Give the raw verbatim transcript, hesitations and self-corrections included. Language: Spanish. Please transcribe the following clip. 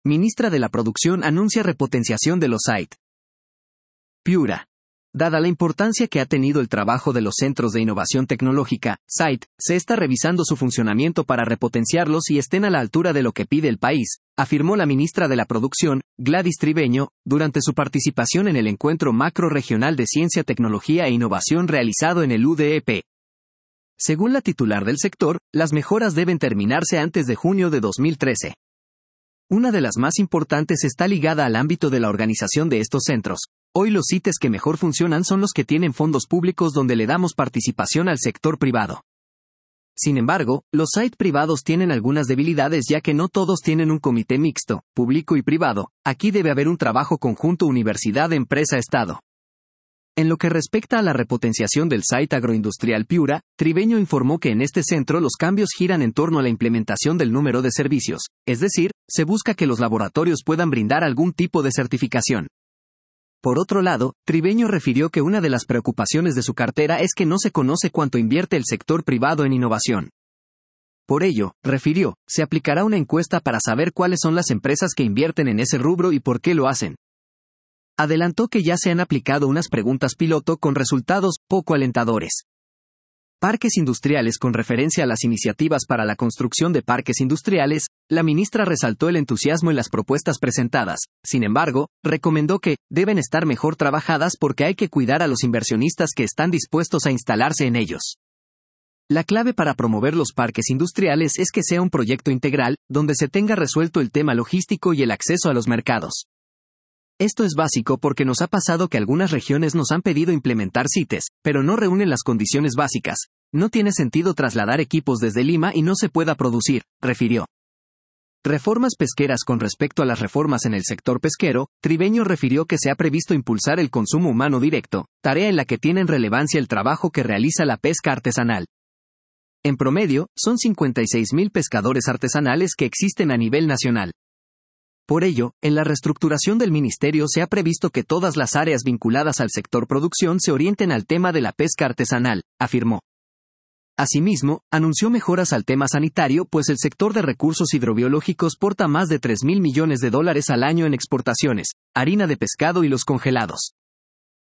ministra de la Producción anuncia repotenciación de los S A I T. Piura. Dada la importancia que ha tenido el trabajo de los Centros de Innovación Tecnológica, S A I T, se está revisando su funcionamiento para repotenciarlos y estén a la altura de lo que pide el país, afirmó la ministra de la Producción, Gladys Tribeño, durante su participación en el Encuentro Macro-Regional de Ciencia, Tecnología e Innovación realizado en el U D E P. Según la titular del sector, las mejoras deben terminarse antes de junio de dos mil trece. Una de las más importantes está ligada al ámbito de la organización de estos centros. Hoy los C I T Es que mejor funcionan son los que tienen fondos públicos donde le damos participación al sector privado. Sin embargo, los S A I T privados tienen algunas debilidades ya que no todos tienen un comité mixto, público y privado. Aquí debe haber un trabajo conjunto universidad-empresa-estado. En lo que respecta a la repotenciación del S A I T agroindustrial Piura, Tribeño informó que en este centro los cambios giran en torno a la implementación del número de servicios, es decir, se busca que los laboratorios puedan brindar algún tipo de certificación. Por otro lado, Tribeño refirió que una de las preocupaciones de su cartera es que no se conoce cuánto invierte el sector privado en innovación. Por ello, refirió, se aplicará una encuesta para saber cuáles son las empresas que invierten en ese rubro y por qué lo hacen. Adelantó que ya se han aplicado unas preguntas piloto con resultados poco alentadores. Parques industriales. Con referencia a las iniciativas para la construcción de parques industriales, la ministra resaltó el entusiasmo en las propuestas presentadas. Sin embargo, recomendó que deben estar mejor trabajadas porque hay que cuidar a los inversionistas que están dispuestos a instalarse en ellos. La clave para promover los parques industriales es que sea un proyecto integral, donde se tenga resuelto el tema logístico y el acceso a los mercados. Esto es básico porque nos ha pasado que algunas regiones nos han pedido implementar C I T E S, pero no reúnen las condiciones básicas. No tiene sentido trasladar equipos desde Lima y no se pueda producir, refirió. Reformas pesqueras. Con respecto a las reformas en el sector pesquero, Tribeño refirió que se ha previsto impulsar el consumo humano directo, tarea en la que tiene relevancia el trabajo que realiza la pesca artesanal. En promedio, son cincuenta y seis mil pescadores artesanales que existen a nivel nacional. Por ello, en la reestructuración del ministerio se ha previsto que todas las áreas vinculadas al sector producción se orienten al tema de la pesca artesanal, afirmó. Asimismo, anunció mejoras al tema sanitario pues el sector de recursos hidrobiológicos porta más de tres mil millones de dólares al año en exportaciones, harina de pescado y los congelados.